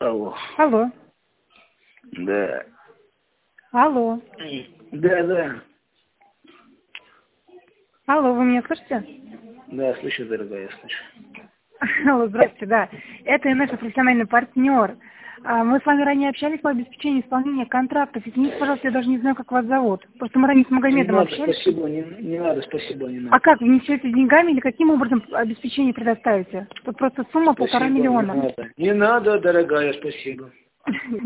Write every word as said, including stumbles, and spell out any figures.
Алло. Алло. Да. Алло. Да, да. Алло, вы меня слышите? Да, слышу, дорогая, я слышу. Алло, здравствуйте, да. Это наш профессиональный партнер. А, Мы с вами ранее общались по обеспечению исполнения контрактов. Извините, пожалуйста, я даже не знаю, как вас зовут. Просто мы ранее с Не Магомедом надо, общались. спасибо, не, не надо, спасибо, не надо. А как, внесете деньгами или каким образом обеспечение предоставите? Тут просто сумма полтора Спасибо, не миллиона. надо. Не надо, дорогая, спасибо.